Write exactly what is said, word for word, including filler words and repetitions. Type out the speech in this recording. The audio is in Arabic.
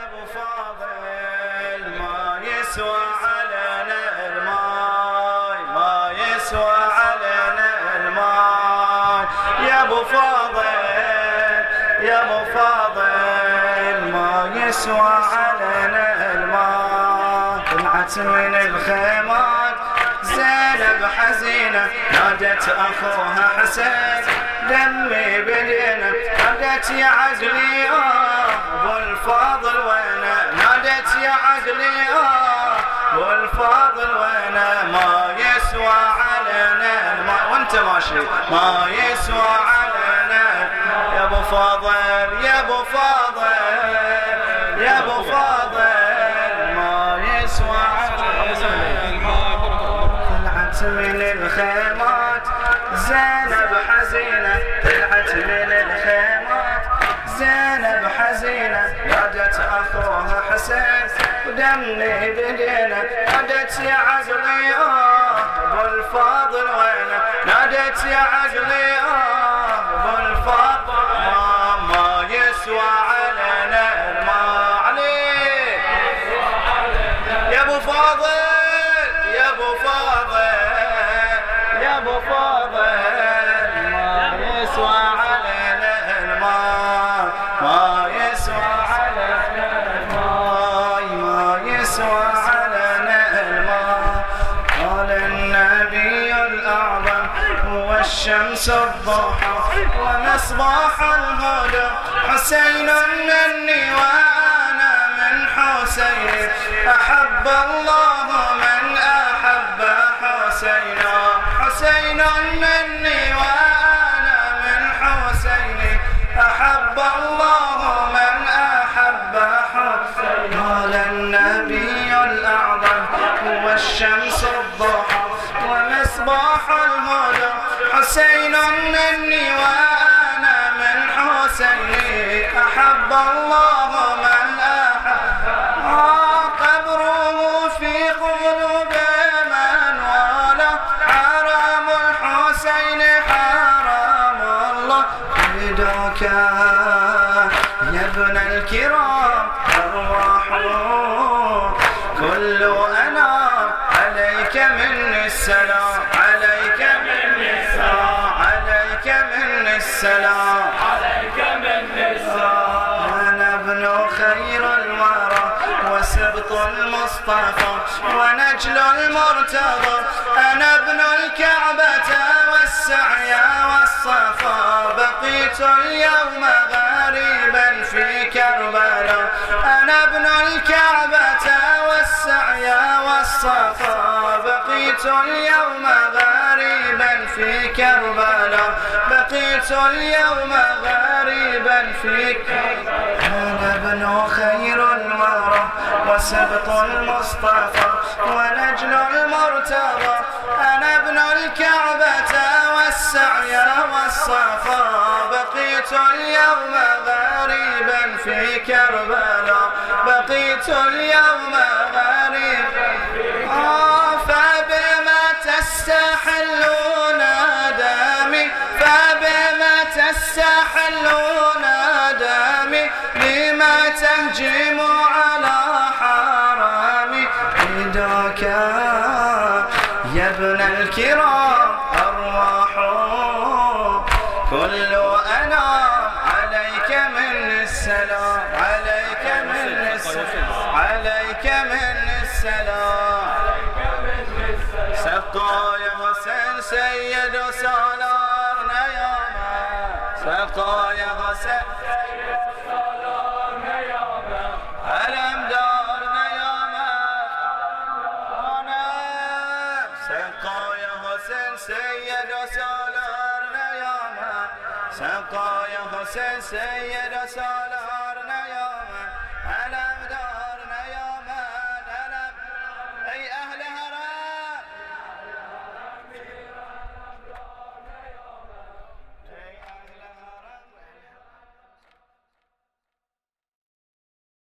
ابو فاضل ما يسوى علينا الماي، ما يسوى علينا الماي يا ابو فاضل، يا ابو فاضل ما يسوى علينا الماي. طلعت من الخيمات زينب حزينة نادت اخوها حسين دمي بدينا، نادت يا عقلي اه ابو الفاضل وينه، نادت يا عقلي اه ابو الفاضل وينه. ما يسوى علينا الماء وانت ماشي، ما يسوى علينا يا ابو فاضل، يا ابو فاضل، يا ابو فاضل ما يسوى علينا. طلعت من الخيمات زينب حزينة، طلعت من الخيمات زينب حزينة نادت اخوها حسين ودمي بدينا، نادت يا عقلي اه ابو الفاضل وينه، نادت يا عقلي اه ابو الفاضل. ما ما يسوى علينا الماء عليك يا ابو فاضل، يا ابو فاضل، يا ابو فاضل ما يسوى علينا الماء، ما يسوى علينا الماء، ما يسوى علينا الماء. قال النبي الأعظم هو الشمس الضحى ومصباح الهدى، حسين مني وأنا من حسين، أحب الله من أحب حسينا، حسين مني وأنا من حسين، أحب الله من أحب حسين. قال النبي الأعظم هو الشمس الضحى ومصباح الهدى، حسين مني وأنا من حسين، أحب الله من أحب. آه قبره في قلوب من والى، حرام الحسين حرام الله. فداك يا ابن الكرام أرواح كل أنا، عليك مني السلام، عليك مني السلام، عليك مني السلام، عليك مني السلام. أنا ابن خير الورى وسبط المصطفى ونجل المرتضى، أنا ابن الكعبة والسعي والصفا، بقيت اليوم غريبا في كربلاء، أنا ابن الكعبة والسعي والصفا، بقيت اليوم غريبا في كربلاء، بقيت اليوم غريبا في كربلاء. أنا ابن خير الورى وسبط المصطفى ونجل المرتضى، أنا ابن الكعبة والسعي والصفا، بقيت اليوم غريبا في كربلاء، بقيت اليوم غريبا. آه فبما تستحلون دمي، فبما تستحلون دمي، لما تهجم على حرامي. فداك يا ابن الكرام أرواح كل أنا، عليك من السلام، عليك من السلام، عليك من السلام. سقى يا حسين سيد سالارنا يوما، سقى يا حسين سيد سالارنا يوما، ألم دارنا يوما. سقى يا حسين سيد سالارنا يوما، سقى يا حسين سيد سالارنا